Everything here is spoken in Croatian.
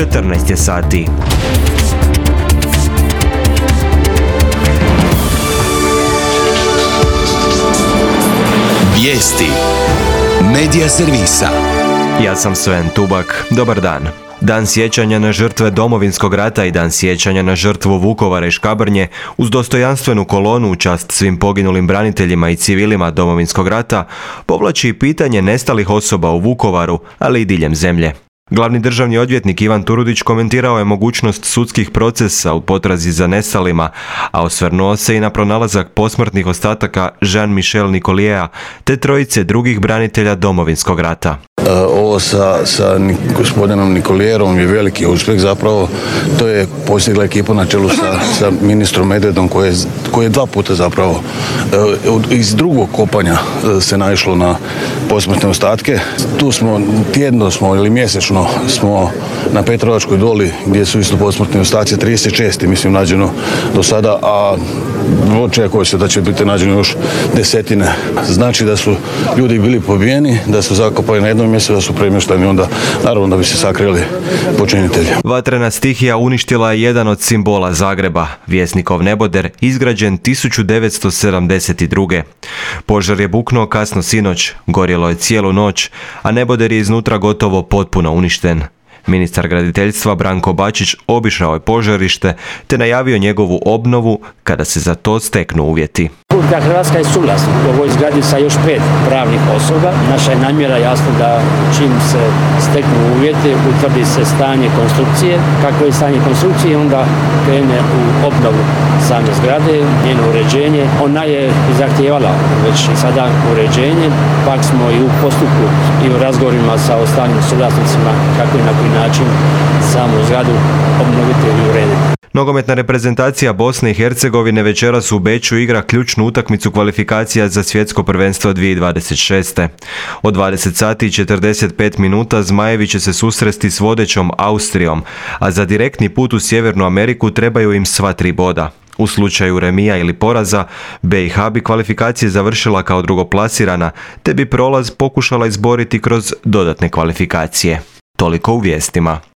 14 je sati. Vijesti Medija servisa. Ja sam Sven Tubak. Dobar dan. Dan sjećanja na žrtve Domovinskog rata i Dan sjećanja na žrtvu Vukovara i Škabrnje uz dostojanstvenu kolonu u čast svim poginulim braniteljima i civilima Domovinskog rata povlači i pitanje nestalih osoba u Vukovaru, ali i diljem zemlje. Glavni državni odvjetnik Ivan Turudić komentirao je mogućnost sudskih procesa u potrazi za nestalima, a osvrnuo se i na pronalazak posmrtnih ostataka Jean-Michel Nicoliera te trojice drugih branitelja Domovinskog rata. Ovo sa gospodinom Nicolierom je veliki uspjeh zapravo. To je postigla ekipa na čelu sa ministrom Medvedom koji je dva puta zapravo iz drugog kopanja se naišlo na posmrtne ostatke. Tu smo tjedno ili mjesečno smo na Petrovačkoj doli gdje su isto posmrtni ostaci 36. mislim nađeno do sada, a očekuje se da će biti nađeno još desetine. Znači da su ljudi bili pobijeni, da su zakopani na jednom mjestu, da su premještani onda naravno da bi se sakrili počinitelji. Vatrena stihija uništila je jedan od simbola Zagreba, Vjesnikov neboder, izgrađen 1972. Požar je buknuo kasno sinoć, gorjelo je cijelu noć, a neboder je iznutra gotovo potpuno uništen. Ministar graditeljstva Branko Bačić obišao je požarište te najavio njegovu obnovu kada se za to steknu uvjeti. Hrvatska je suglasna u ovoj zgradi sa još 5 pravnih osoba. Naša je namjera jasno da čim se steknu uvjeti, utvrdi se stanje konstrukcije. Kako je stanje konstrukcije, onda krene u obnovu same zgrade, njeno uređenje. Ona je zahtijevala već sada uređenje, pak smo i u postupku i u razgovorima sa ostalim suvlasnicima kako i na koji način samu zgradu obnoviti i urediti. Nogometna reprezentacija Bosne i Hercegovine večeras u Beču igra ključnu utakmicu kvalifikacija za svjetsko prvenstvo 2026. Od 20 sati i 45 minuta Zmajevi će se susresti s vodećom Austrijom, a za direktni put u Sjevernu Ameriku trebaju im sva 3 boda. U slučaju remija ili poraza, BiH bi kvalifikacije završila kao drugoplasirana, te bi prolaz pokušala izboriti kroz dodatne kvalifikacije. Toliko u vijestima.